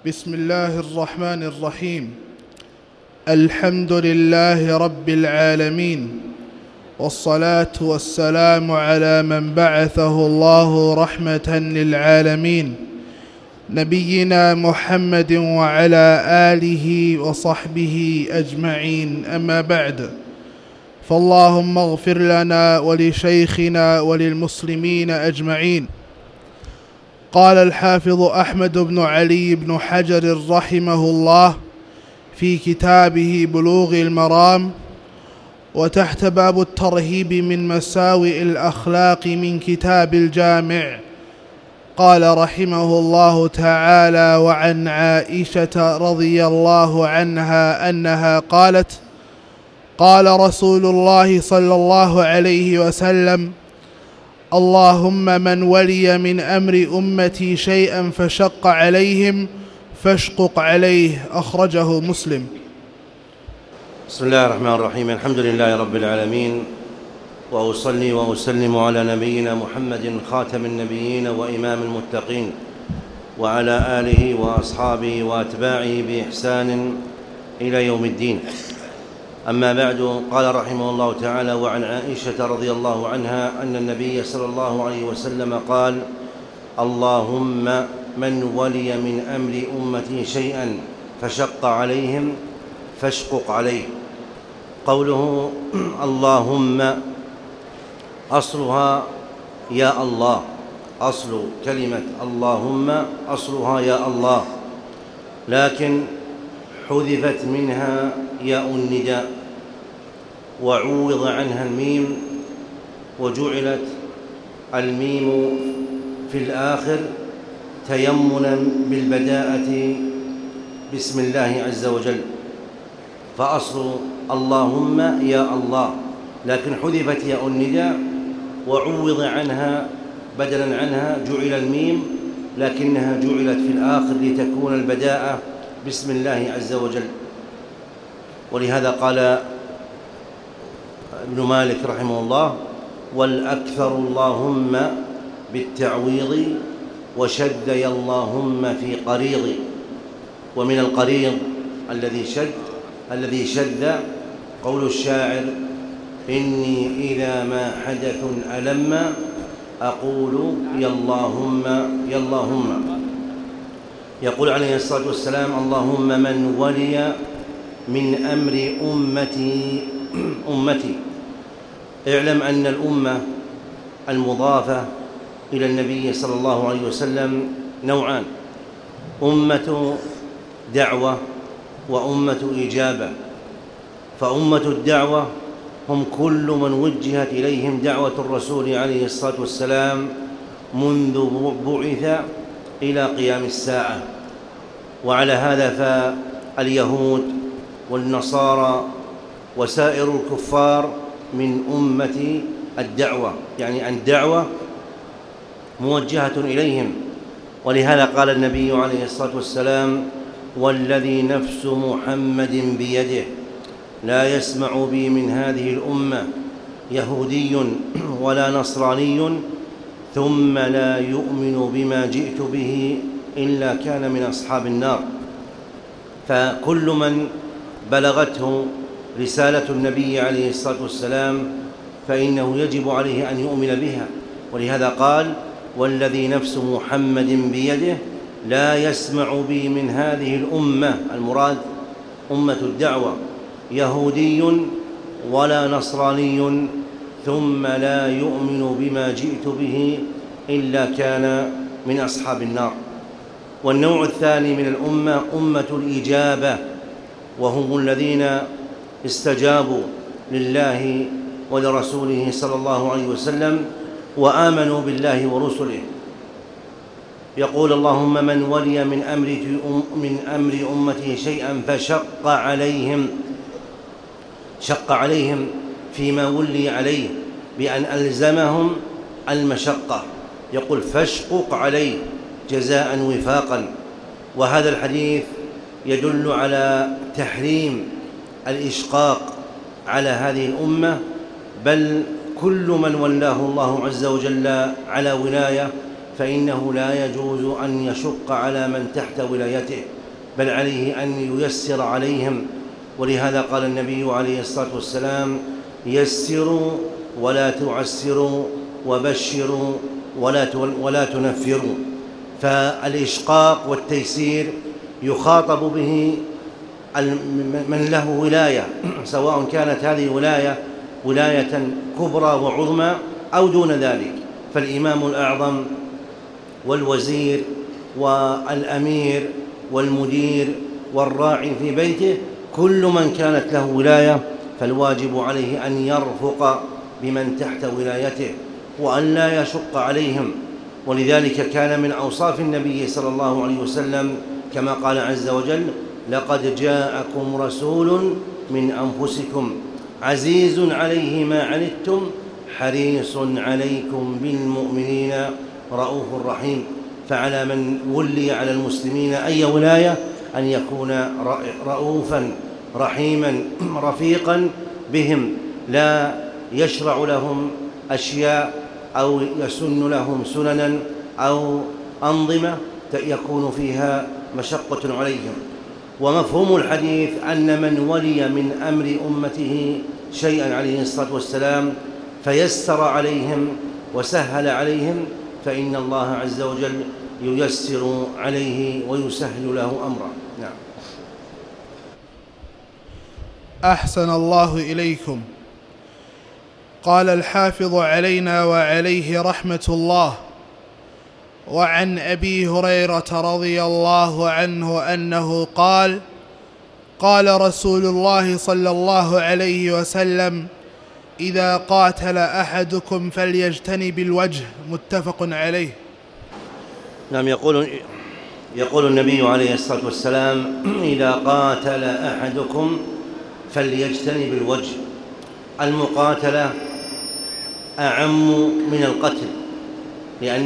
بسم الله الرحمن الرحيم. الحمد لله رب العالمين، والصلاة والسلام على من بعثه الله رحمة للعالمين، نبينا محمد وعلى آله وصحبه أجمعين. أما بعد، فاللهم اغفر لنا ولشيخنا وللمسلمين أجمعين. قال الحافظ أحمد بن علي بن حجر رحمه الله في كتابه بلوغ المرام، وتحت باب الترهيب من مساوئ الأخلاق من كتاب الجامع، قال رحمه الله تعالى: وعن عائشة رضي الله عنها أنها قالت: قال رسول الله صلى الله عليه وسلم: اللهم من ولي من أمر أمتي شيئا فشق عليهم فاشقق عليه. أخرجه مسلم. بسم الله الرحمن الرحيم. الحمد لله رب العالمين، وأصلي وأسلم على نبينا محمد خاتم النبيين وإمام المتقين، وعلى آله وأصحابه وأتباعه بإحسان إلى يوم الدين. أما بعد، قال رحمه الله تعالى: وعن عائشة رضي الله عنها أن النبي صلى الله عليه وسلم قال: اللهم من ولي من أمر أمتي شيئا فشق عليهم فاشقق عليه. قوله اللهم أصلها يا الله، أصل كلمة اللهم أصلها يا الله، لكن حذفت منها ياء النداء وعوض عنها الميم، وجعلت الميم في الآخر تيمنا بالبداءة بسم الله عز وجل، فأصل اللهم يا الله، لكن حذفت ياء النداء وعوض عنها بدلا عنها جعل الميم، لكنها جعلت في الآخر لتكون البداءة بسم الله عز وجل. ولهذا قال ابن مالك رحمه الله: والأكثر اللهم بالتعويض وشد يا اللهم في قريض. ومن القريض الذي شد قول الشاعر: إني إذا ما حدث ألم أقول يا اللهم يا اللهم. يقول عليه الصلاة والسلام: اللهم من ولي من أمر أمتي. اعلم أن الأمة المضافة إلى النبي صلى الله عليه وسلم نوعان: أمة دعوة وأمة إجابة. فأمة الدعوة هم كل من وجهت إليهم دعوة الرسول عليه الصلاة والسلام منذ بعث إلى قيام الساعة. وعلى هذا فاليهود والنصارى وسائر الكفار من أمة الدعوة، يعني الدعوة موجهة إليهم. ولهذا قال النبي عليه الصلاة والسلام: والذي نفس محمد بيده لا يسمع بي من هذه الأمة يهودي ولا نصراني ثم لا يؤمن بما جئت به إلا كان من أصحاب النار. فكل من بلغته رسالة النبي عليه الصلاة والسلام فإنه يجب عليه أن يؤمن بها. ولهذا قال: والذي نفس محمد بيده لا يسمع بي من هذه الأمة، المراد أمة الدعوة، يهودي ولا نصراني ثم لا يؤمن بما جئت به إلا كان من أصحاب النار. والنوع الثاني من الأمة أمة الإجابة، وهم الذين استجابوا لله ولرسوله صلى الله عليه وسلم وآمنوا بالله ورسله. يقول: اللهم من ولي من أمر أمته شيئا فشق عليهم، شق عليهم فيما ولي عليه بأن ألزمهم المشقة، يقول: فاشقق عليه جزاء وفاقا. وهذا الحديث يدل على تحريم الإشقاق على هذه الأمة، بل كل من ولاه الله عز وجل على ولاية فإنه لا يجوز أن يشق على من تحت ولايته، بل عليه أن ييسر عليهم. ولهذا قال النبي عليه الصلاة والسلام: يسروا ولا تعسروا، وبشروا ولا تنفروا. فالإشقاق والتيسير يخاطب به من له ولاية، سواء كانت هذه ولاية كبرى وعظمى أو دون ذلك. فالإمام الأعظم والوزير والأمير والمدير والراعي في بيته، كل من كانت له ولاية فالواجب عليه أن يرفق بمن تحت ولايته وأن لا يشق عليهم. ولذلك كان من أوصاف النبي صلى الله عليه وسلم كما قال عز وجل: لقد جاءكم رسول من أنفسكم عزيز عليه ما عنتم حريص عليكم بالمؤمنين رؤوف رحيم. فعلى من ولي على المسلمين أي ولاية أن يكون رؤوفا رحيما رفيقا بهم، لا يشرع لهم أشياء أو يسن لهم سننا أو أنظمة يكون فيها مشقة عليهم. ومفهوم الحديث أن من ولي من أمر أمته شيئا عليه الصلاة والسلام فيسر عليهم وسهل عليهم، فإن الله عز وجل ييسر عليه ويسهل له أمره. نعم. أحسن الله إليكم. قال الحافظ علينا وعليه رحمة الله: وعن أبي هريرة رضي الله عنه أنه قال: قال رسول الله صلى الله عليه وسلم: إذا قاتل أحدكم فليجتنب الوجه. متفق عليه. نعم. يقول النبي عليه الصلاة والسلام: إذا قاتل أحدكم فليجتنب الوجه. المقاتلة أعم من القتل، لأن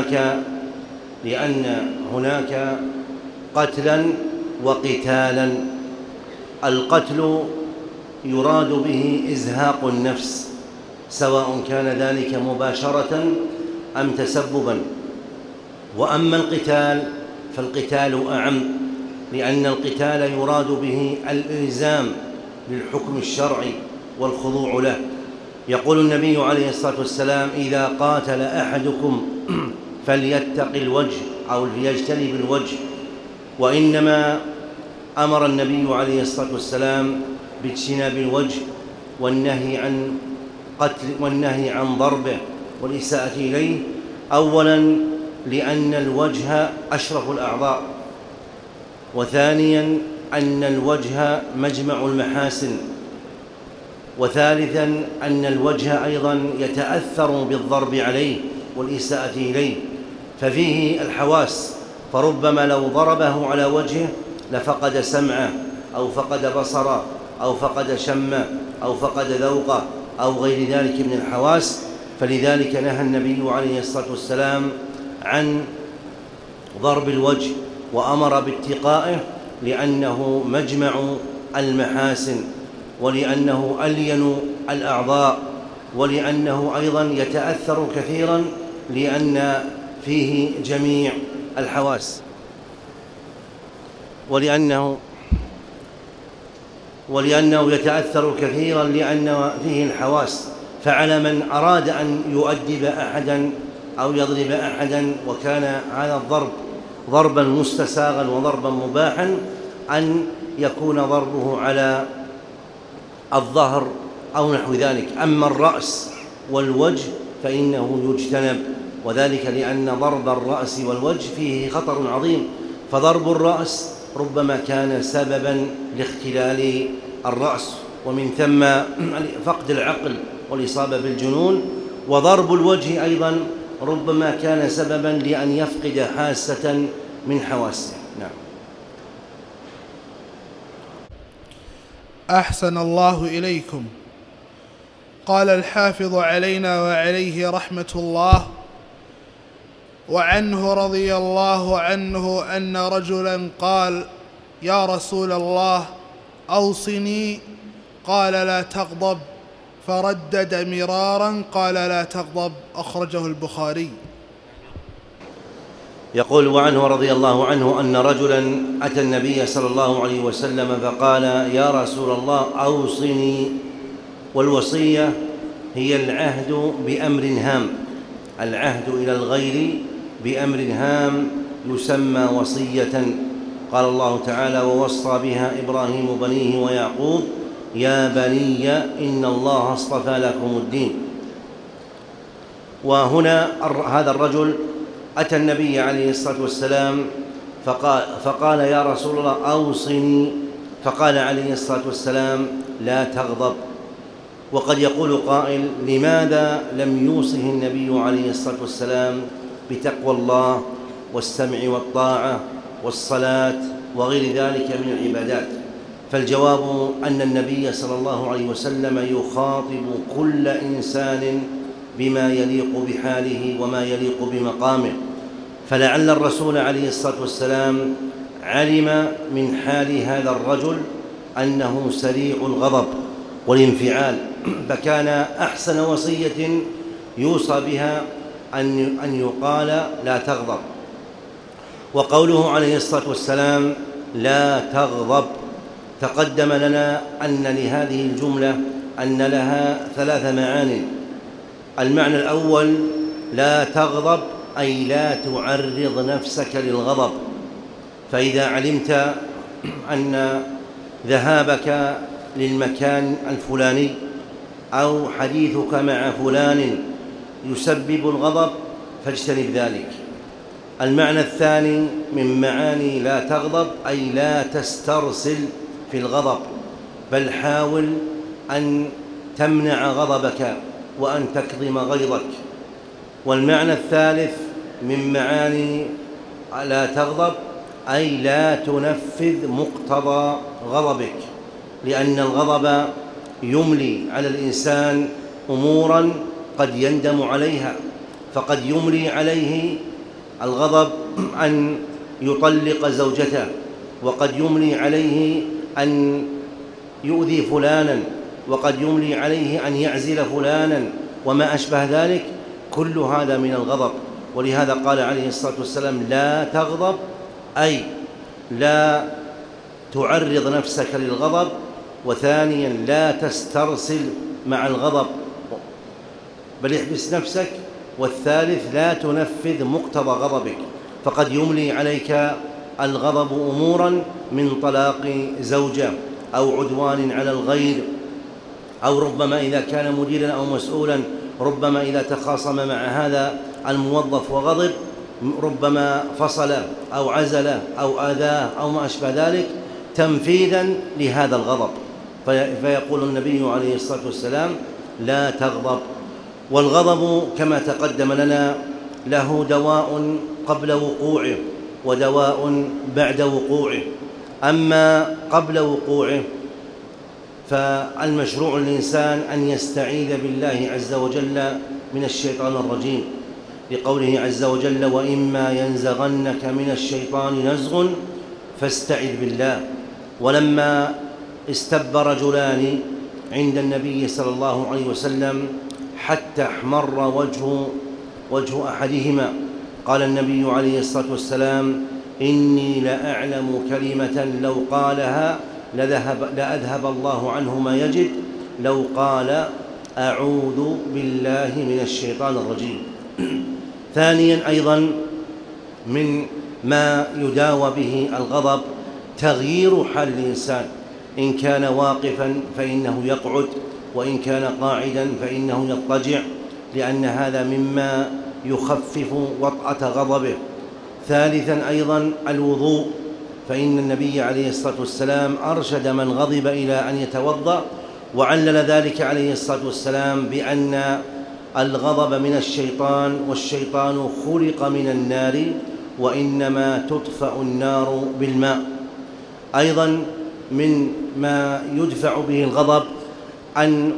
هناك قتلا وقتالا. القتل يراد به إزهاق النفس، سواء كان ذلك مباشرة أم تسببا. وأما القتال فالقتال أعم، لأن القتال يراد به الإلزام للحكم الشرعي والخضوع له. يقول النبي عليه الصلاة والسلام: إذا قاتل أحدكم فليتق الوجه أو ليجتنب الوجه. وإنما أمر النبي عليه الصلاة والسلام باجتناب الوجه والنهي عن ضربه والإساءة إليه، أولا لأن الوجه أشرف الأعضاء، وثانيا أن الوجه مجمع المحاسن، وثالثا أن الوجه أيضا يتأثر بالضرب عليه والإساءة إليه، ففيه الحواس، فربما لو ضربه على وجهه لفقد سمعه أو فقد بصره أو فقد شمه أو فقد ذوقه أو غير ذلك من الحواس. فلذلك نهى النبي عليه الصلاة والسلام عن ضرب الوجه وأمر باتقائه، لأنه مجمع المحاسن، ولأنه ألين الأعضاء، ولأنه أيضا يتأثر كثيرا لأن فيه جميع الحواس، ولأنه يتأثر كثيرا لأن فيه الحواس. فعلى من أراد أن يؤدب أحدا أو يضرب أحدا وكان هذا الضرب ضربا مستساغا وضربا مباحا، أن يكون ضربه على الظهر أو نحو ذلك. أما الرأس والوجه فإنه يجتنب، وذلك لأن ضرب الرأس والوجه فيه خطر عظيم. فضرب الرأس ربما كان سببا لاختلال الرأس، ومن ثم فقد العقل والإصابة بالجنون. وضرب الوجه أيضا ربما كان سببا لأن يفقد حاسة من حواسه. نعم. أحسن الله إليكم. قال الحافظ علينا وعليه رحمة الله: وعنه رضي الله عنه أن رجلا قال: يا رسول الله أوصني، قال: لا تغضب. فردد مرارا قال: لا تغضب. أخرجه البخاري. يقول: وعنه رضي الله عنه أن رجلا أتى النبي صلى الله عليه وسلم فقال: يا رسول الله أوصني. والوصية هي العهد بأمر هام، العهد إلى الغير بأمر هام يسمى وصية. قال الله تعالى: ووصى بها إبراهيم بنيه ويعقوب يا بني إن الله اصطفى لكم الدين. وهنا هذا الرجل أتى النبي عليه الصلاة والسلام فقال: يا رسول الله أوصني. فقال عليه الصلاة والسلام: لا تغضب. وقد يقول قائل: لماذا لم يوصه النبي عليه الصلاة والسلام بتقوى الله والسمع والطاعة والصلاة وغير ذلك من العبادات؟ فالجواب أن النبي صلى الله عليه وسلم يخاطب كل إنسان بما يليق بحاله وما يليق بمقامه، فلعل الرسول عليه الصلاة والسلام علم من حال هذا الرجل أنه سريع الغضب والانفعال، فكان أحسن وصية يوصى بها أن يقال: لا تغضب. وقوله عليه الصلاة والسلام: لا تغضب، تقدم لنا أن لهذه الجملة أن لها 3 معاني. المعنى الأول: لا تغضب أي لا تعرض نفسك للغضب، فإذا علمت أن ذهابك للمكان الفلاني أو حديثك مع فلان يسبب الغضب فاجتنب ذلك. المعنى الثاني من معاني لا تغضب أي لا تسترسل في الغضب، بل حاول أن تمنع غضبك وأن تكظم غيظك. والمعنى الثالث من معاني لا تغضب أي لا تنفذ مقتضى غضبك، لأن الغضب يملي على الإنسان أموراً قد يندم عليها، فقد يملي عليه الغضب أن يطلق زوجته، وقد يملي عليه أن يؤذي فلانا، وقد يملي عليه أن يعزل فلانا وما أشبه ذلك، كل هذا من الغضب. ولهذا قال عليه الصلاة والسلام: لا تغضب أي لا تعرض نفسك للغضب، وثانيا لا تسترسل مع الغضب بل احبس نفسك، والثالث لا تنفذ مقتضى غضبك، فقد يملي عليك الغضب أمورا من طلاق زوجة أو عدوان على الغير، أو ربما إذا كان مديرا أو مسؤولا ربما إذا تخاصم مع هذا الموظف وغضب ربما فصل أو عزل أو آذاه أو ما أشبه ذلك تنفيذا لهذا الغضب، فيقول النبي عليه الصلاة والسلام: لا تغضب. والغضب كما تقدم لنا له دواء قبل وقوعه ودواء بعد وقوعه. أما قبل وقوعه فالمشروع للإنسان أن يستعيذ بالله عز وجل من الشيطان الرجيم، لقوله عز وجل: وإما ينزغنك من الشيطان نزغ فاستعذ بالله. ولما استب رجلان عند النبي صلى الله عليه وسلم حتى احمر وجه أحدهما قال النبي عليه الصلاة والسلام: إني لأعلم كلمة لو قالها لأذهب الله عنه ما يجد، لو قال: أعوذ بالله من الشيطان الرجيم. ثانيا أيضا من ما يداوى به الغضب تغيير حال الإنسان، إن كان واقفا فإنه يقعد، وإن كان قاعدا فإنه يضطجع، لأن هذا مما يخفف وطأة غضبه. ثالثا أيضا الوضوء، فإن النبي عليه الصلاة والسلام أرشد من غضب إلى أن يتوضأ، وعلل ذلك عليه الصلاة والسلام بأن الغضب من الشيطان، والشيطان خلق من النار وإنما تطفأ النار بالماء. أيضا من ما يدفع به الغضب أن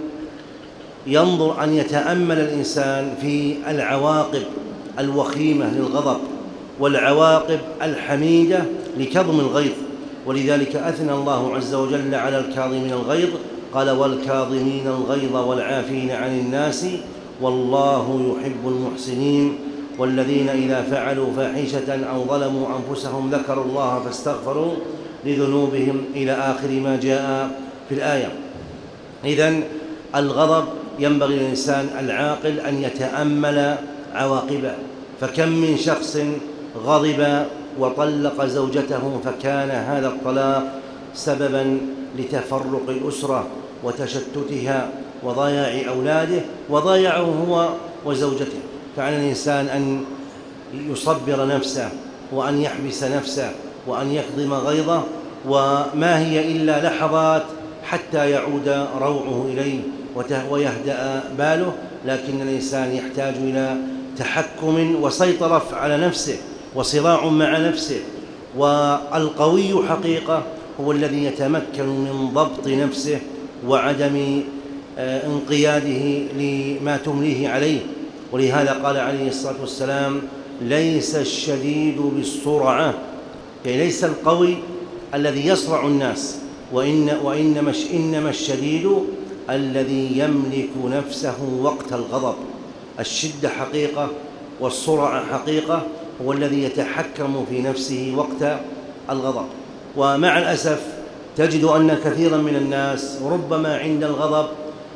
يتأمل الإنسان في العواقب الوخيمة للغضب والعواقب الحميدة لكظم الغيظ. ولذلك أثنى الله عز وجل على الكاظمين الغيظ، قال: والكاظمين الغيظ والعافين عن الناس والله يحب المحسنين. والذين إذا فعلوا فاحشة أو ظلموا أنفسهم ذكروا الله فاستغفروا لذنوبهم إلى آخر ما جاء في الآية. إذن الغضب ينبغي للإنسان العاقل أن يتأمل عواقبه، فكم من شخص غضب وطلق زوجته فكان هذا الطلاق سببا لتفرق الأسرة وتشتتها وضياع أولاده وضيعه هو وزوجته. فعلى الإنسان أن يصبر نفسه وأن يحبس نفسه وأن يكظم غيظه، وما هي إلا لحظات حتى يعود روعه إليه ويهدأ باله، لكن الإنسان يحتاج إلى تحكم وسيطرة على نفسه وصراع مع نفسه. والقوي حقيقة هو الذي يتمكن من ضبط نفسه وعدم انقياده لما تمليه عليه. ولهذا قال عليه الصلاة والسلام: ليس الشديد بالسرعة، يعني ليس القوي الذي يصرع الناس، وإنما الشديد الذي يملك نفسه وقت الغضب. الشدة حقيقة والسرعة حقيقة، هو الذي يتحكم في نفسه وقت الغضب. ومع الأسف تجد أن كثيرا من الناس ربما عند الغضب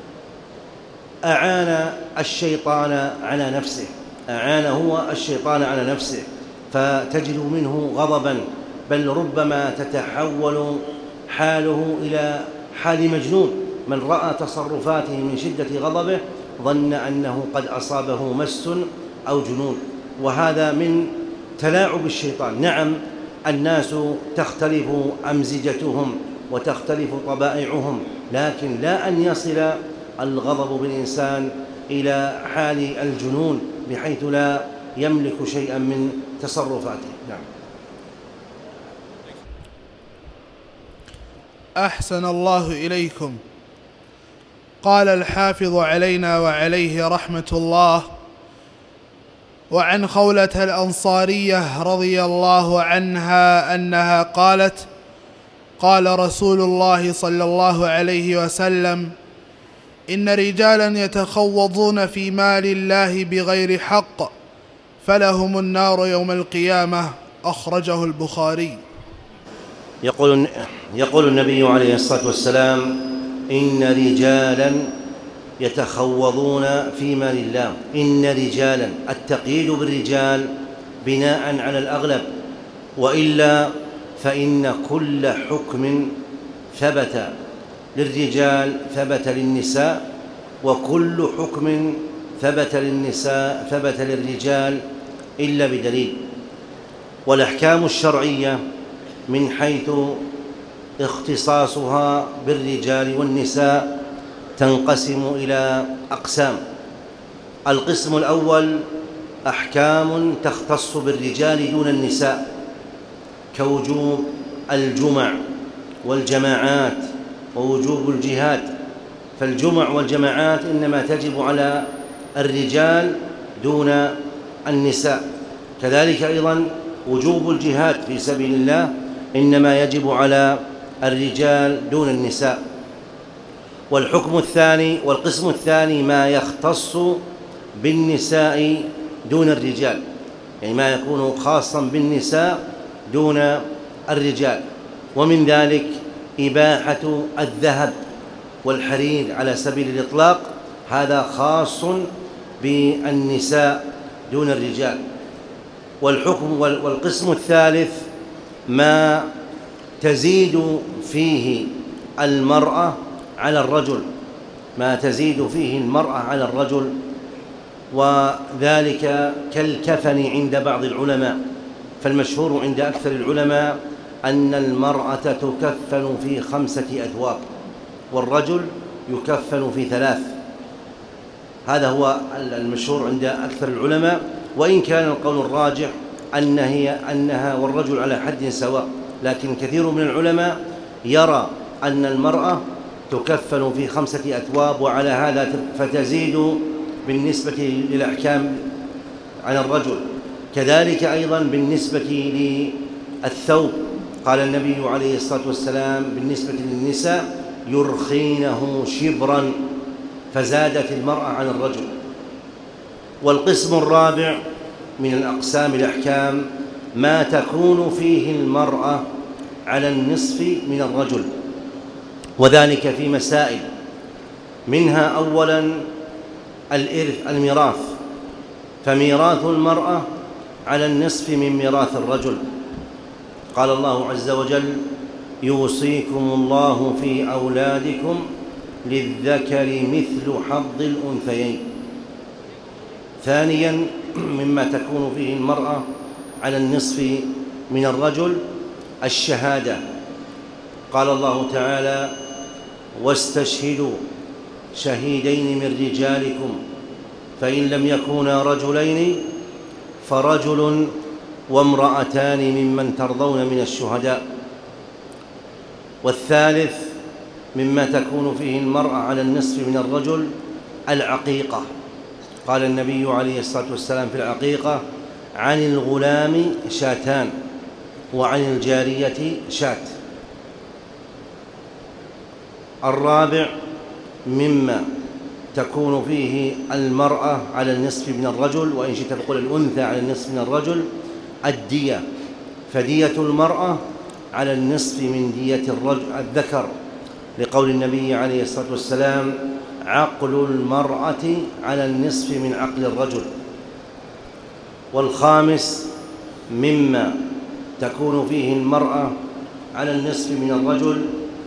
أعان الشيطان على نفسه، أعان هو الشيطان على نفسه، فتجد منه غضبا، بل ربما تتحول حاله إلى حال مجنون. من رأى تصرفاته من شدة غضبه ظن أنه قد أصابه مس أو جنون، وهذا من تلاعب الشيطان. نعم، الناس تختلف أمزجتهم وتختلف طبائعهم، لكن لا أن يصل الغضب بالإنسان إلى حال الجنون بحيث لا يملك شيئا من تصرفاته. نعم. أحسن الله إليكم. قال الحافظ علينا وعليه رحمة الله: وعن خولة الأنصارية رضي الله عنها أنها قالت: قال رسول الله صلى الله عليه وسلم: إن رجالا يتخوضون في مال الله بغير حق فلهم النار يوم القيامة. أخرجه البخاري. يقول النبي عليه الصلاة والسلام: إن رجالا يتخوضون في مال الله. إن رجالا، التقييد بالرجال بناء على الأغلب، وإلا فإن كل حكم ثبت للرجال ثبت للنساء، وكل حكم ثبت للنساء ثبت للرجال إلا بدليل. والأحكام الشرعية من حيث اختصاصها بالرجال والنساء تنقسم إلى أقسام. القسم الأول أحكام تختص بالرجال دون النساء، كوجوب الجمع والجماعات ووجوب الجهاد، فالجمع والجماعات إنما تجب على الرجال دون النساء. كذلك أيضا وجوب الجهاد في سبيل الله إنما يجب على الرجال دون النساء. والقسم الثاني ما يختص بالنساء دون الرجال، يعني ما يكون خاصا بالنساء دون الرجال. ومن ذلك إباحة الذهب والحرير على سبيل الإطلاق، هذا خاص بالنساء دون الرجال. والقسم الثالث ما تزيد فيه المرأة على الرجل، ما تزيد فيه المرأة على الرجل، وذلك كالكفن عند بعض العلماء. فالمشهور عند أكثر العلماء أن المرأة تكفن في 5 أثواب والرجل يكفن في 3. هذا هو المشهور عند أكثر العلماء، وإن كان القول الراجح أنها والرجل على حد سواء، لكن كثير من العلماء يرى أن المرأة تكفن في 5 أثواب، وعلى هذا فتزيد بالنسبة للأحكام على الرجل. كذلك أيضا بالنسبة للثوب، قال النبي عليه الصلاة والسلام بالنسبة للنساء: يرخينه شبرا، فزادت المرأة على الرجل. والقسم الرابع من الأقسام الأحكام ما تكون فيه المرأة على النصف من الرجل، وذلك في مسائل، منها أولاً الميراث، فميراث المرأة على النصف من ميراث الرجل. قال الله عز وجل: يوصيكم الله في أولادكم للذكر مثل حظ الأنثيين. ثانياً مما تكون فيه المرأة على النصف من الرجل الشهادة. قال الله تعالى: واستشهدوا شهيدين من رجالكم فإن لم يكونا رجلين فرجل وامرأتان ممن ترضون من الشهداء. والثالث مما تكون فيه المرأة على النصف من الرجل العقيقة. قال النبي عليه الصلاة والسلام في العقيقة: عن الغلام شاتان وعن الجارية شاة. الرابع مما تكون فيه المرأة على النصف من الرجل، وإن شئت تقول الأنثى على النصف من الرجل، الدية، فدية المرأة على النصف من دية الذكر، لقول النبي عليه الصلاة والسلام: عقل المرأة على النصف من عقل الرجل. والخامس مما تكون فيه المرأة على النصف من الرجل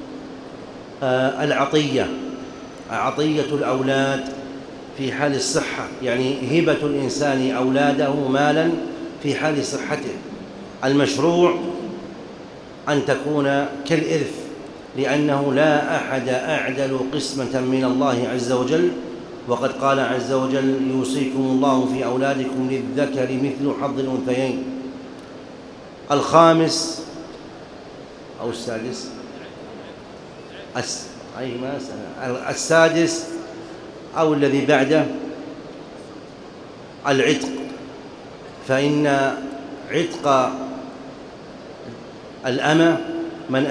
العطية، عطية الأولاد في حال الصحة، يعني هبة الإنسان أولاده مالا في حال صحته. المشروع أن تكون كالإرث، لأنه لا أحد أعدل قسمة من الله عز وجل، وقد قال عز وجل: يوصيكم الله في أولادكم للذكر مثل حظ الأنثيين. الخامس أو السادس السادس أو الذي بعده العتق، فإن عتق الأمة من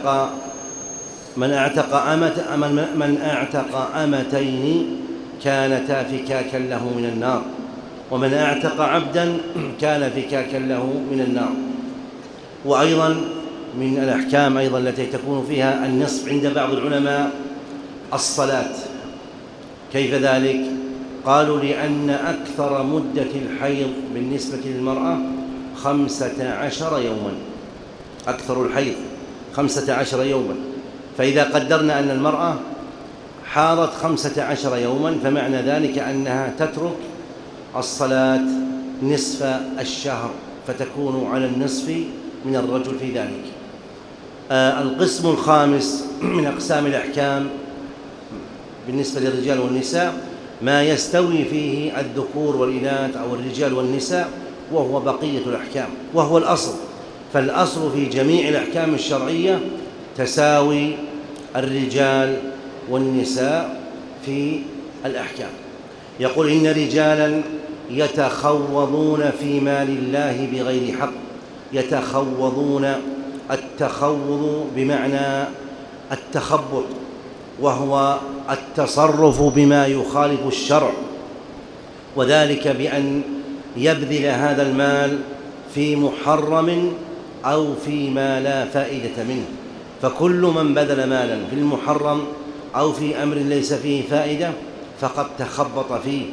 أعتق أمتين كانتا فكاكا له من النار، ومن أعتق عبدا كان فكاكا له من النار. وأيضا من الأحكام أيضا التي تكون فيها النصف عند بعض العلماء الصلاة. كيف ذلك؟ قالوا: لأن أكثر مدة الحيض بالنسبة للمرأة 15 يوما، أكثر الحيض 15 يوما، فإذا قدرنا أن المرأة حاضت 15 يوما فمعنى ذلك أنها تترك الصلاة نصف الشهر، فتكون على النصف من الرجل في ذلك. القسم الخامس من أقسام الأحكام بالنسبة للرجال والنساء ما يستوي فيه الذكور والإناث أو الرجال والنساء، وهو بقية الأحكام، وهو الأصل. فالأصل في جميع الأحكام الشرعية تساوي الرجال والنساء في الأحكام. يقول: إن رجالا يتخوضون في مال الله بغير حق. يتخوضون، التخوض بمعنى التخبط، وهو التصرف بما يخالف الشرع، وذلك بأن يبذل هذا المال في محرم أو فيما لا فائدة منه. فكل من بذل مالا في المحرم أو في أمر ليس فيه فائدة فقد تخبط فيه،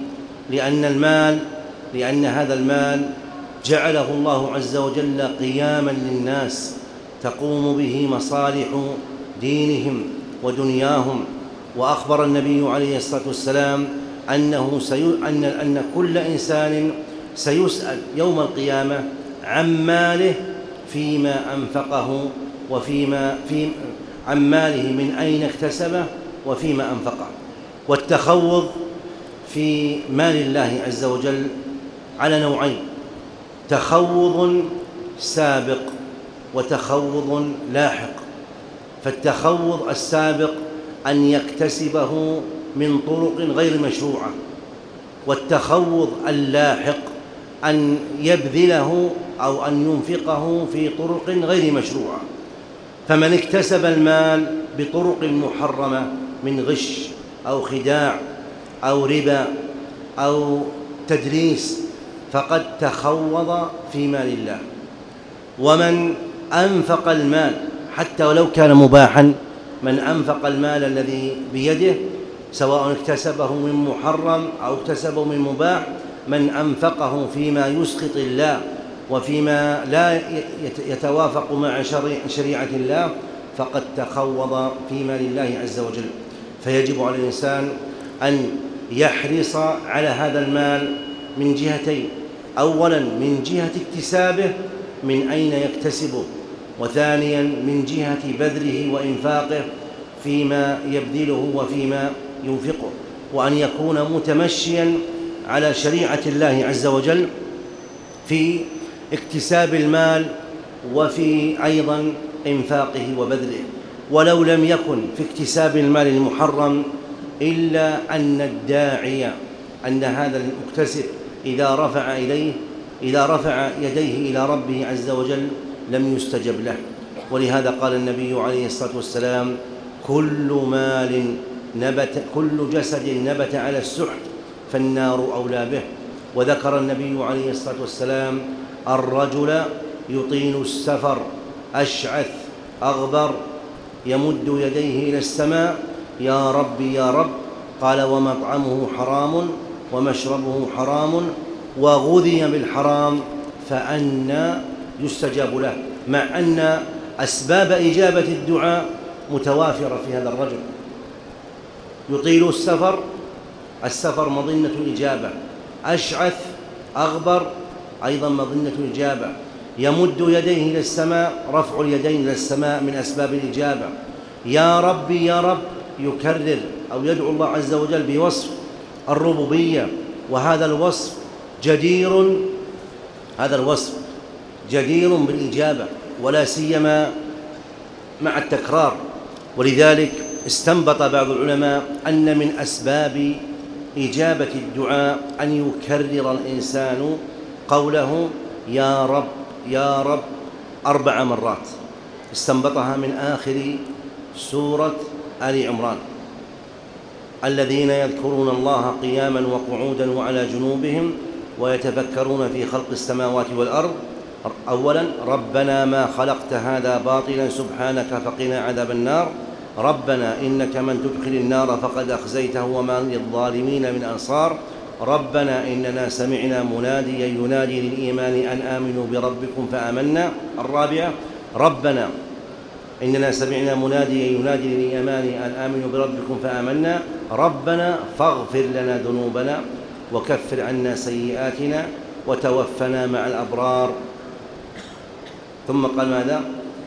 لأن هذا المال جعله الله عز وجل قياما للناس تقوم به مصالح دينهم ودنياهم. وأخبر النبي عليه الصلاة والسلام أن كل إنسان سيسأل يوم القيامة عن ماله فيما أنفقه عن ماله من أين اكتسبه وفيما أنفقه. والتخوض في مال الله عز وجل على نوعين: تخوض سابق وتخوض لاحق. فالتخوض السابق أن يكتسبه من طرق غير مشروعة، والتخوض اللاحق أن يبذله أو أن ينفقه في طرق غير مشروعة. فمن اكتسب المال بطرق محرمة من غش أو خداع أو ربا أو تدليس، فقد تخوض في مال الله. ومن أنفق المال حتى ولو كان مباحا، من أنفق المال الذي بيده سواء اكتسبه من محرم أو اكتسبه من مباح، من أنفقه فيما يسخط الله وفيما لا يتوافق مع شريعة الله فقد تخوض في مال الله عز وجل. فيجب على الإنسان أن يحرص على هذا المال من جهتين: أولا من جهة اكتسابه من أين يكتسبه، وثانيا من جهة بذله وإنفاقه فيما يبذله وفيما ينفقه، وأن يكون متمشيا على شريعة الله عز وجل في اكتساب المال وفي أيضا إنفاقه وبذله. ولو لم يكن في اكتساب المال المحرم إلا أن الداعي أن هذا المكتسب إذا رفع يديه إلى ربه عز وجل لم يستجب له. ولهذا قال النبي عليه الصلاة والسلام: كل جسد نبت على السحت فالنار أولى به. وذكر النبي عليه الصلاة والسلام الرجل يطيل السفر أشعث أغبر يمد يديه إلى السماء: يا رب يا رب. قال: ومطعمه حرام ومشربه حرام وغذي بالحرام فأنى يستجاب له. مع أن أسباب إجابة الدعاء متوافرة في هذا الرجل. يطيل السفر مظنة الإجابة، أشعث أغبر أيضا مظنة الإجابة، يمد يديه إلى السماء، رفع اليدين إلى السماء من أسباب الإجابة. يا رب يا رب يكرر أو يدعو الله عز وجل بوصف الربوبية، وهذا الوصف جدير بالإجابة ولا سيما مع التكرار. ولذلك استنبط بعض العلماء أن من أسباب إجابة الدعاء أن يكرر الإنسان قوله يا رب يا رب 4 مرات، استنبطها من آخر سورة آل عمران: الذين يذكرون الله قياما وقعودا وعلى جنوبهم ويتفكرون في خلق السماوات والأرض. أولا: ربنا ما خلقت هذا باطلا سبحانك فقنا عذاب النار. ربنا إنك من تدخل النار فقد أخزيته وما للظالمين من أنصار. ربنا إننا سمعنا مناديا ينادي للإيمان أن آمنوا بربكم فآمنا. الرابعة: ربنا إننا سمعنا مناديا ينادي للإيمان أن آمنوا بربكم فآمنا. ربنا فاغفر لنا ذنوبنا وكفر عنا سيئاتنا وتوفنا مع الأبرار. ثم قال ماذا؟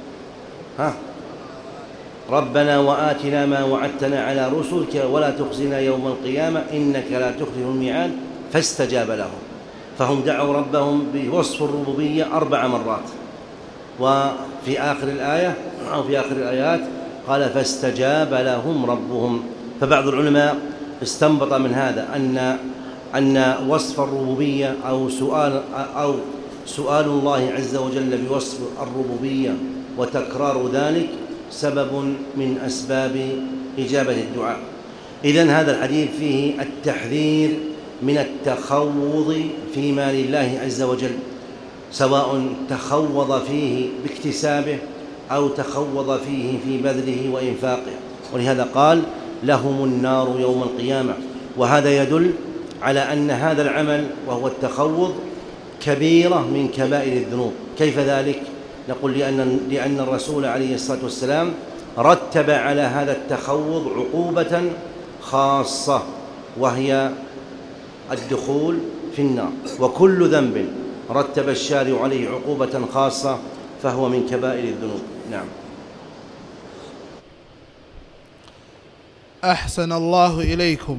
ربنا وآتنا ما وعدتنا على رسلك ولا تخزنا يوم القيامة إنك لا تخلف الميعاد. فاستجاب لهم. فهم دعوا ربهم بوصف الربوبية 4 مرات. وفي آخر الآية أو في آخر الآيات قال: فاستجاب لهم ربهم. فبعض العلماء استنبط من هذا أن وصف الربوبية أو سؤال الله عز وجل بوصف الربوبية وتكرار ذلك سبب من أسباب إجابة الدعاء. إذن هذا الحديث فيه التحذير من التخوض في مال الله عز وجل، سواء تخوض فيه باكتسابه أو تخوض فيه في بذله وإنفاقه. ولهذا قال: لهم النار يوم القيامة. وهذا يدل على أن هذا العمل وهو التخوض كبيرة من كبائر الذنوب. كيف ذلك؟ نقول لأن الرسول عليه الصلاة والسلام رتب على هذا التخوض عقوبة خاصة، وهي الدخول في النار. وكل ذنب رتب الشارع عليه عقوبة خاصة فهو من كبائر الذنوب. نعم. أحسن الله إليكم.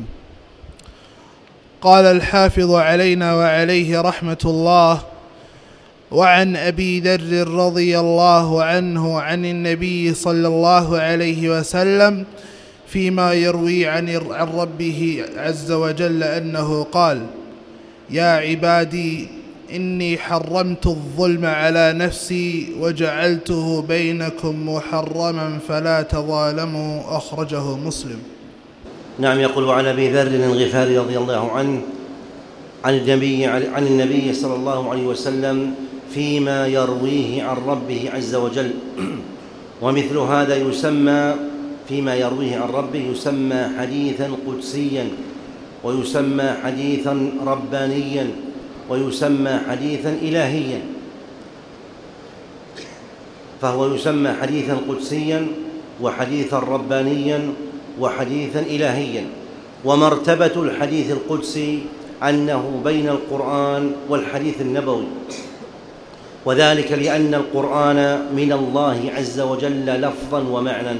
قال الحافظ علينا وعليه رحمة الله: وعن أبي ذر رضي الله عنه عن النبي صلى الله عليه وسلم فيما يروي عن ربه عز وجل أنه قال: يا عبادي إني حرمت الظلم على نفسي وجعلته بينكم محرما فلا تظالموا. أخرجه مسلم. نعم. يقول: وعن أبي ذر الغفاري رضي الله عنه عن النبي صلى الله عليه وسلم فيما يرويه عن ربه عز وجل. ومثل هذا يسمى فيما يرويه عن ربه يسمى حديثا قدسيا، ويسمى حديثا ربانيا، ويسمى حديثا إلهيا. فهو يسمى حديثا قدسيا وحديثا ربانيا وحديثا إلهيا. ومرتبة الحديث القدسي أنه بين القرآن والحديث النبوي، وذلك لأن القرآن من الله عز وجل لفظا ومعنى،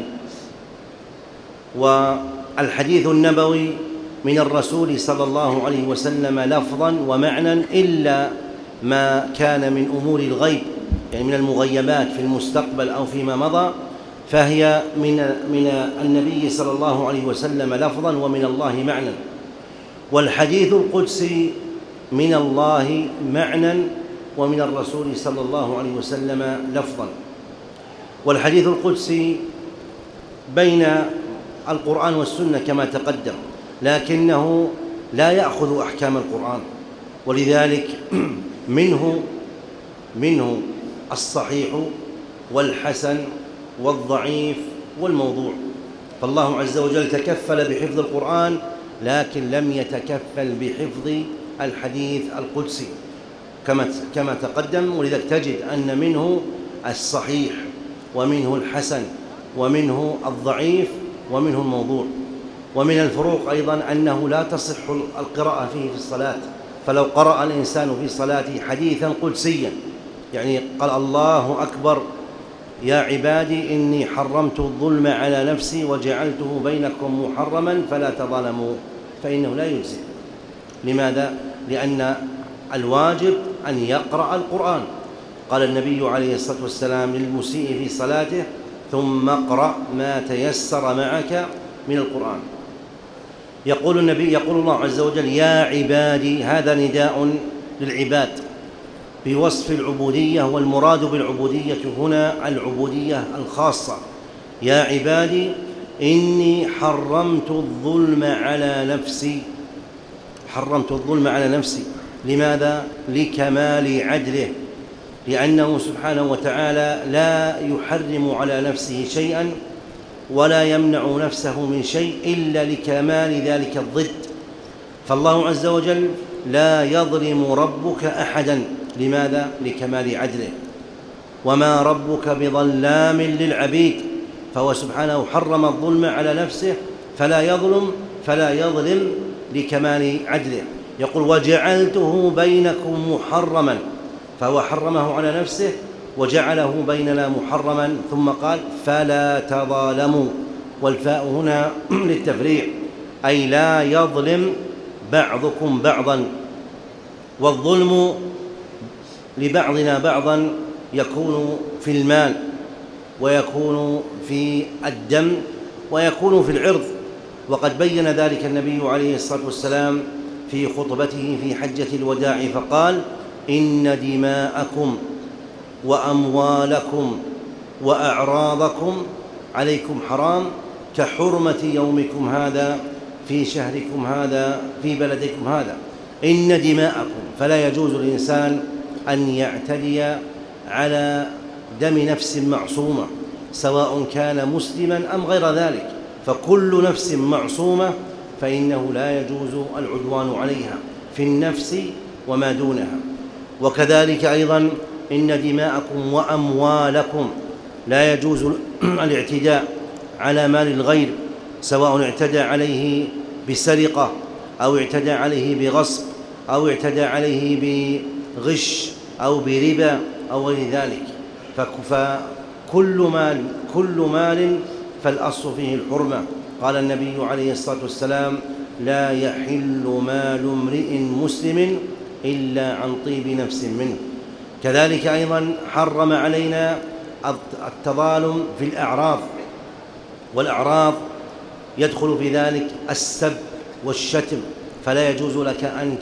والحديث النبوي من الرسول صلى الله عليه وسلم لفظا ومعنى، إلا ما كان من أمور الغيب، يعني من المغيبات في المستقبل أو فيما مضى، فهي من النبي صلى الله عليه وسلم لفظا ومن الله معنى. والحديث القدسي من الله معنى ومن الرسول صلى الله عليه وسلم لفظا. والحديث القدسي بين القرآن والسنة كما تقدم، لكنه لا يأخذ أحكام القرآن، ولذلك منه الصحيح والحسن والضعيف والموضوع. فالله عز وجل تكفل بحفظ القرآن، لكن لم يتكفل بحفظ الحديث القدسي كما تقدم. ولذلك تجد أن منه الصحيح ومنه الحسن ومنه الضعيف ومنه الموضوع. ومن الفروق أيضا أنه لا تصح القراءة فيه في الصلاة. فلو قرأ الإنسان في صلاته حديثا قدسيا، يعني قال الله أكبر يا عبادي إني حرمت الظلم على نفسي وجعلته بينكم محرما فلا تظلموا، فإنه لا يجزئ. لماذا؟ لأن الواجب أن يقرأ القرآن. قال النبي عليه الصلاة والسلام للمسيء في صلاته: ثم اقرأ ما تيسر معك من القرآن. يقول الله عز وجل: يا عبادي، هذا نداء للعباد بوصف العبودية، والمراد بالعبودية هنا العبودية الخاصة. يا عبادي إني حرمت الظلم على نفسي. حرمت الظلم على نفسي. لماذا؟ لكمال عدله، لأنه سبحانه وتعالى لا يحرم على نفسه شيئا ولا يمنع نفسه من شيء إلا لكمال ذلك الضد. فالله عز وجل لا يظلم ربك أحدا. لماذا؟ لكمال عدله. وما ربك بظلام للعبيد، فهو سبحانه حرم الظلم على نفسه فلا يظلم لكمال عدله. يقول: وجعلته بينكم محرما، فهو حرمه على نفسه وجعله بيننا محرما. ثم قال: فلا تظالموا، والفاء هنا للتفريع، أي لا يظلم بعضكم بعضا. والظلم لبعضنا بعضا يكون في المال، ويكون في الدم، ويكون في العرض. وقد بين ذلك النبي عليه الصلاة والسلام في خطبته في حجة الوداع فقال: إن دماءكم وأموالكم وأعراضكم عليكم حرام كحرمة يومكم هذا في شهركم هذا في بلدكم هذا. إن دماءكم، فلا يجوز للإنسان أن يعتدي على دم نفس معصومة، سواء كان مسلما أم غير ذلك. فكل نفس معصومة فإنه لا يجوز العدوان عليها في النفس وما دونها. وكذلك أيضا إن دماءكم وأموالكم، لا يجوز الاعتداء على مال الغير، سواء اعتدى عليه بسرقة أو اعتدى عليه بغصب أو اعتدى عليه بغش أو بربا أو غير ذلك. فكل مال فالأصل فيه الحرمة. قال النبي عليه الصلاة والسلام: لا يحل مال امرئ مسلم إلا عن طيب نفس منه. كذلك أيضا حرم علينا التظالم في الأعراض، والأعراض يدخل في ذلك السب والشتم. فلا يجوز لك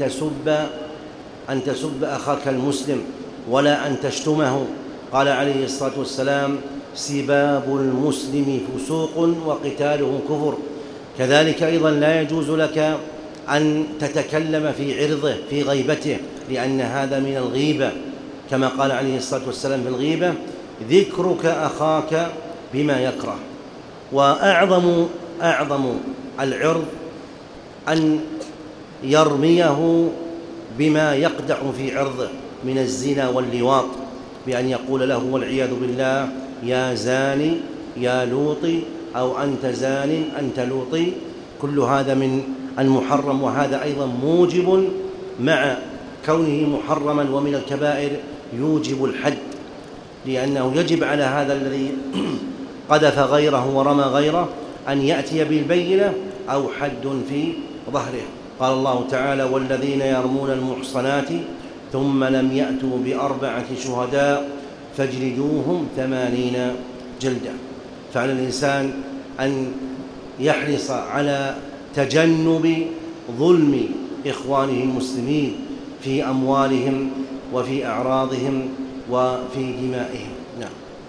أن تسب أخاك المسلم ولا أن تشتمه. قال عليه الصلاة والسلام: سباب المسلم فسوق وقتاله كفر. كذلك أيضا لا يجوز لك أن تتكلم في عرضه في غيبته، لأن هذا من الغيبة، كما قال عليه الصلاة والسلام في الغيبة: ذكرك أخاك بما يكره. وأعظم العرض أن يرميه بما يقدح في عرضه من الزنا واللواط، بأن يقول له والعياذ بالله: يا زاني يا لوطي، أو أنت زان أنت لوطي. كل هذا من المحرم، وهذا أيضا موجب مع كونه محرما ومن الكبائر يوجب الحد، لأنه يجب على هذا الذي قذف غيره ورمى غيره أن يأتي بالبينة أو حد في ظهره. قال الله تعالى: والذين يرمون المحصنات ثم لم يأتوا بأربعة شهداء فاجلدوهم 80 جلدة. فعلى الإنسان أن يحرص على تجنب ظلم إخوانه المسلمين في أموالهم وفي أعراضهم وفي دمائهم. نعم.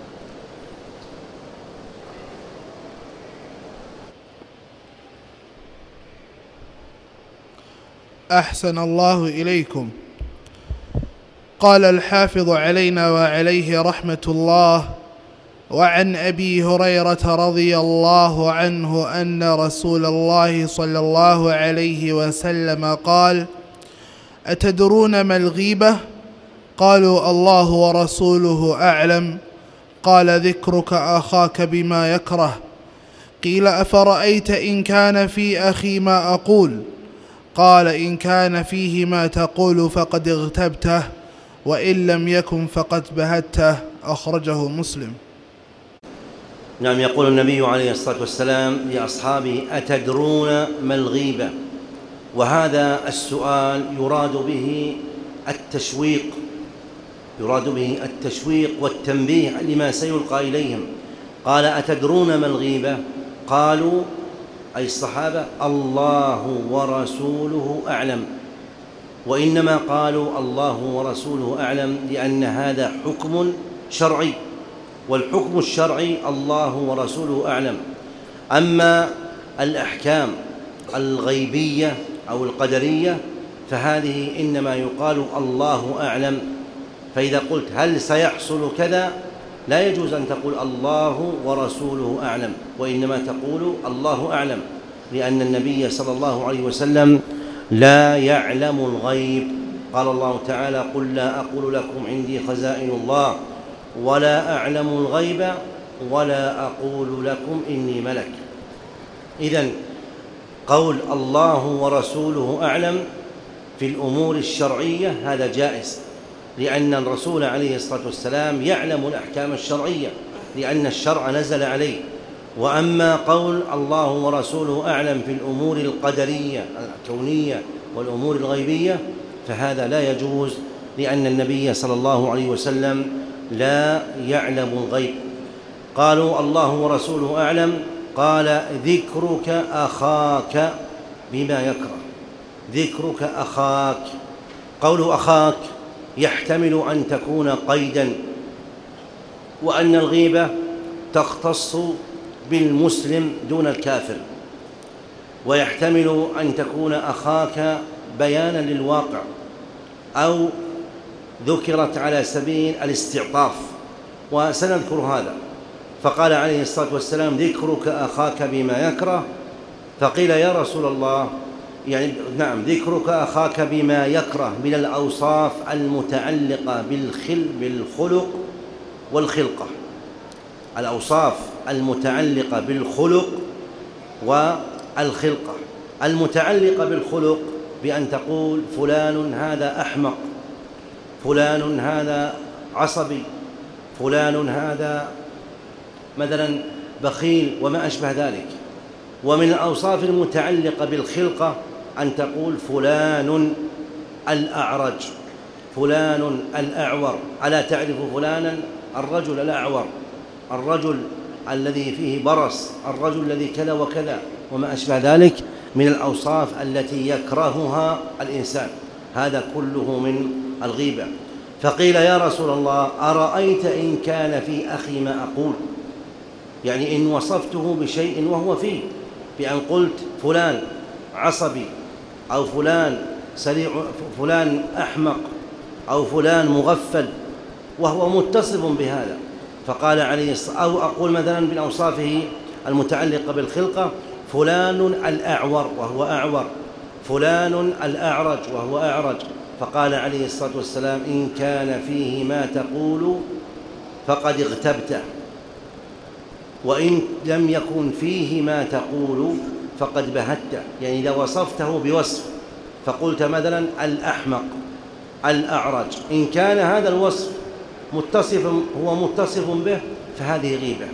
أحسن الله إليكم. قال الحافظ علينا وعليه رحمة الله: وعن أبي هريرة رضي الله عنه أن رسول الله صلى الله عليه وسلم قال: أتدرون ما الغيبة؟ قالوا: الله ورسوله أعلم. قال: ذكرك أخاك بما يكره. قيل: أفرأيت إن كان في أخي ما أقول؟ قال: إن كان فيه ما تقول فقد اغتبته، وإن لم يكن فقد بهته. أخرجه مسلم. نعم. يقول النبي عليه الصلاة والسلام لأصحابه: أتدرون ما الغيبة؟ وهذا السؤال يراد به التشويق والتنبيه لما سيلقى إليهم. قال: أتدرون ما الغيبة؟ قالوا أي الصحابة: الله ورسوله أعلم. وإنما قالوا الله ورسوله أعلم لأن هذا حكم شرعي، والحكم الشرعي الله ورسوله أعلم. أما الأحكام الغيبية أو القدرية فهذه إنما يقال الله أعلم. فإذا قلت هل سيحصل كذا لا يجوز أن تقول الله ورسوله أعلم، وإنما تقول الله أعلم، لأن النبي صلى الله عليه وسلم لا يعلم الغيب. قال الله تعالى: قل لا أقول لكم عندي خزائن الله ولا أعلم الغيب ولا أقول لكم إني ملك. إذن قول الله ورسوله أعلم في الأمور الشرعية هذا جائز، لأن الرسول عليه الصلاة والسلام يعلم الأحكام الشرعية لأن الشرع نزل عليه. وأما قول الله ورسوله أعلم في الأمور القدرية الكونية والأمور الغيبية فهذا لا يجوز، لأن النبي صلى الله عليه وسلم لا يعلم الغيب. قالوا الله ورسوله أعلم. قال: ذكرك أخاك بما يكره. ذكرك أخاك، قول أخاك يحتمل أن تكون قيدا، وأن الغيبة تختص بالمسلم دون الكافر، ويحتمل أن تكون أخاك بيانا للواقع أو ذكرت على سبيل الاستعطاف، وسنذكر هذا. فقال عليه الصلاة والسلام: ذكرك أخاك بما يكره. فقيل: يا رسول الله، يعني نعم، ذكرك أخاك بما يكره من الأوصاف المتعلقة بالخلق والخلقة. الأوصاف المتعلقة بالخلق والخلقة. المتعلقة بالخلق بأن تقول فلان هذا أحمق، فلان هذا عصبي، فلان هذا مثلا بخيل وما أشبه ذلك. ومن الأوصاف المتعلقة بالخلقة أن تقول فلان الأعرج، فلان الأعور. ألا تعرف فلانا؟ الرجل الأعور، الرجل الذي فيه برص، الرجل الذي كذا وكذا وما أشبه ذلك من الأوصاف التي يكرهها الإنسان. هذا كله من الغيبة. فقيل: يا رسول الله، أرأيت إن كان في أخي ما أقول؟ يعني إن وصفته بشيء وهو فيه، بأن قلت فلان عصبي، أو فلان سريع، فلان أحمق، أو فلان مغفل، وهو متصف بهذا. فقال عليه الصلاة، أو أقول مثلا من أوصافه المتعلقة بالخلقة: فلان الأعور وهو أعور، فلان الأعرج وهو أعرج. فقال عليه الصلاة والسلام: إن كان فيه ما تقول فقد اغتبته، وإن لم يكن فيه ما تقول فقد بهته. يعني إذا وصفته بوصف فقلت مثلا الأحمق، الأعرج، إن كان هذا الوصف هو متصف به فهذه غيبة،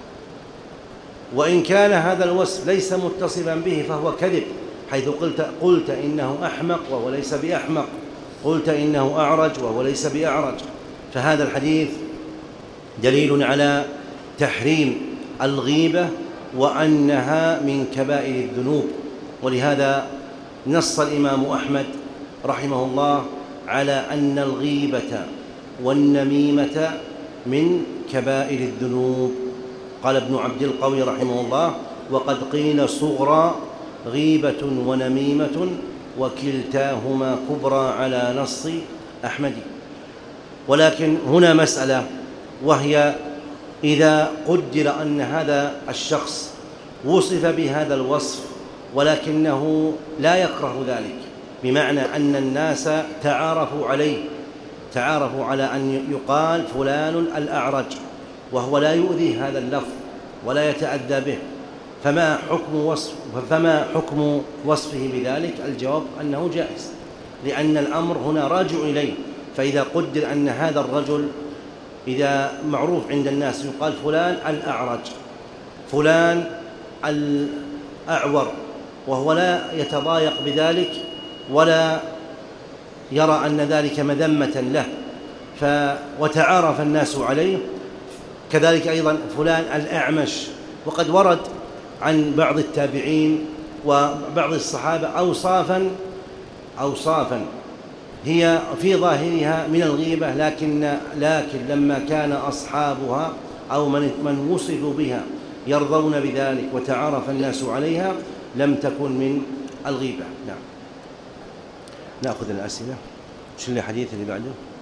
وإن كان هذا الوصف ليس متصفا به فهو كذب، حيث قلت إنه أحمق وهو ليس بأحمق، قلت إنه أعرج وهو ليس بأعرج. فهذا الحديث دليل على تحريم الغيبة وأنها من كبائر الذنوب. ولهذا نص الإمام أحمد رحمه الله على أن الغيبة والنميمة من كبائر الذنوب. قال ابن عبد القوي رحمه الله: وقد قيل صغرى غيبة ونميمة وكلتاهما كبرى على نص أحمد. ولكن هنا مسألة، وهي إذا قدر أن هذا الشخص وصف بهذا الوصف ولكنه لا يكره ذلك، بمعنى أن الناس تعارفوا على أن يقال فلان الأعرج وهو لا يؤذي هذا اللفظ ولا يتأذى به، فما حكم وصفه بذلك؟ الجواب أنه جائز، لأن الأمر هنا راجع إليه. فإذا قدر أن هذا الرجل إذا معروف عند الناس يقال فلان الأعرج، فلان الأعور، وهو لا يتضايق بذلك ولا يرى أن ذلك مذمة له، وتعارف الناس عليه. كذلك أيضا فلان الأعمش، وقد ورد عن بعض التابعين وبعض الصحابة أوصافا هي في ظاهرها من الغيبة، لكن لما كان أصحابها أو من وصفوا بها يرضون بذلك وتعارف الناس عليها لم تكن من الغيبة. نعم. نأخذ الأسئلة. شو الحديث اللي بعده؟